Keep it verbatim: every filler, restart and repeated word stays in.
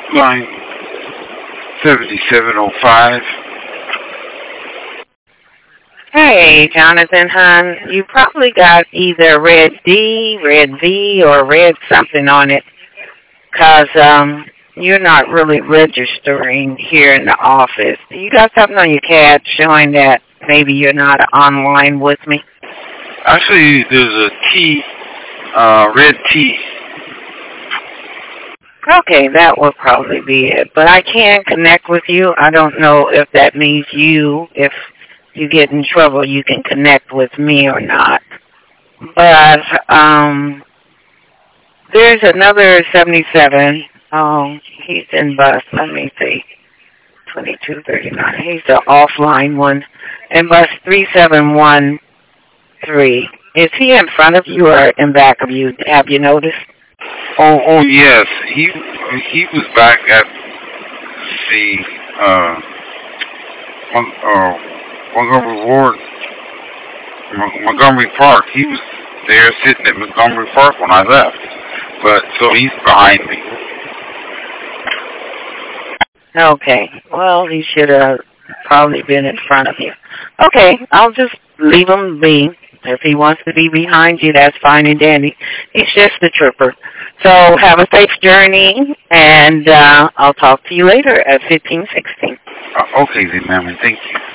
line seventy-seven oh five. Hey, Jonathan, hon, you probably got either red D, red V, or red something on it, because um, you're not really registering here in the office. You got something on your CAD showing that maybe you're not online with me? Actually, there's a T, uh, red T. Okay, that will probably be it. But I can connect with you. I don't know if that means you, if you get in trouble, you can connect with me or not. But um, there's another seventy-seven. Oh, he's in bus. Let me see. twenty-two thirty-nine. He's the offline one. And bus three seven one three. Is he in front of you or in back of you? Have you noticed? Oh, oh yes. He he was back at the uh, Mon- uh Montgomery Ward, Mon- Montgomery Park. He was there sitting at Montgomery Park when I left. But so he's behind me. Okay. Well, he should have probably been in front of you. Okay, I'll just leave him be. If he wants to be behind you, that's fine and dandy. He's just a trooper. So have a safe journey, and uh, I'll talk to you later at fifteen sixteen. Uh, okay then, ma'am. Thank you.